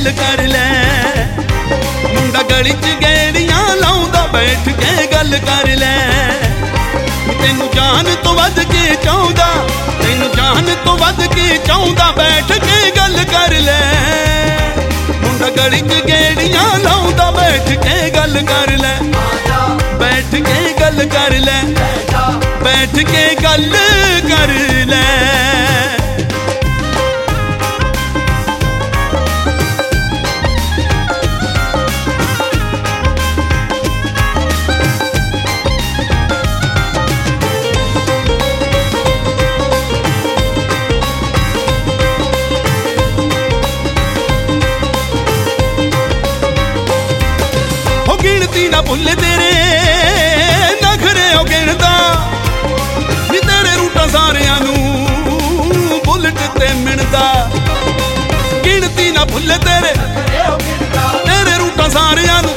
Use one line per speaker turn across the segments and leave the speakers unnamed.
गल कर ले। मुंडा गली च गेड़ियां लाउंदा बैठ के गल कर ले। तेनू जान तो वध के चाहुंदा, तेनू जान तो वध के चाहुंदा बैठ के गल कर ले। मुंडा गली च गेड़ियां लाउंदा बैठ के गल कर ले। बैठ के गल कर ले, बैठ के गल कर ले। गिनती ना भुल तेरे नखरे हो गिनदा नी तेरे रूटा सारियां नू बुलट ते मिणदा। गिनती ना भुल तेरे रूटा सारियां नू।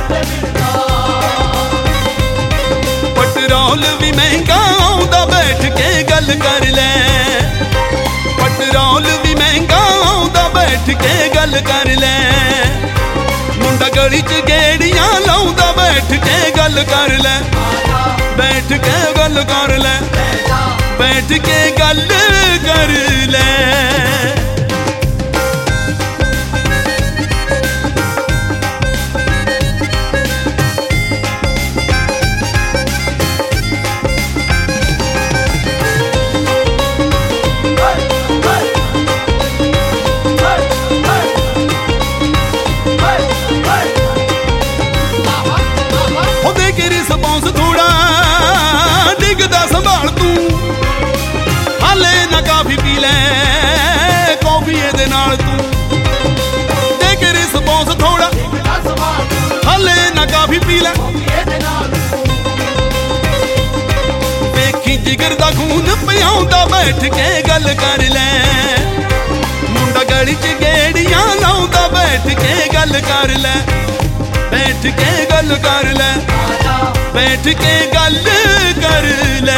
पेट्रोल भी महंगा आउंदा बैठ के गल कर ले। पेट्रोल भी महंगा आउंदा बैठ के गल कर ले। मुंडा गली च गेड़ियां लाउंदा बैठ के गल कर ले। बैठ के गल कर ले, बैठ के गल कर ले। थोड़ा डिगदा संभाल तू हाले ना काफी पी ले कॉफी दे नाल तू। देख रिस्पॉन्स थोड़ा हाले ना काफी पी ले। देखी जिगर दा खून पियाउंदा बैठ के गल कर ले। मुंडा गली च गेड़ियां लाउंदा बैठ के गल कर ले। बैठ के गल कर ले, बैठ के गल कर ले।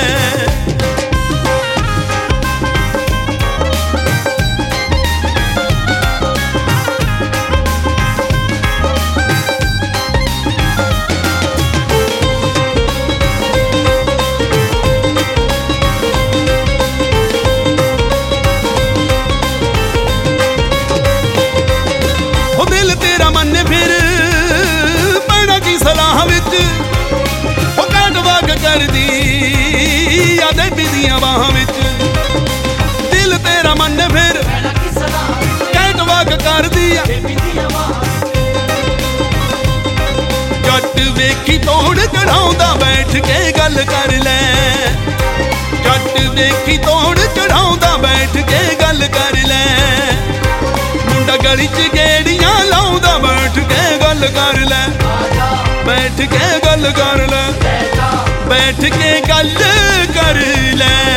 ओ दिल तेरा मन फिर पैना की सलाह विच कर दी यादें दियां बाहां विच। दिल तेरा मन फिर कैट वाक कर दिया। जट वेखी तोड़ चढ़ाउंदा बैठ के गल कर ले। जट वेखी तोड़ चढ़ाउंदा बैठ के गल कर ले। मुंडा गली च गेड़ियां लाउंदा बैठ के गल कर ले। बैठ के गल कर ले, बैठ के गल कर ले।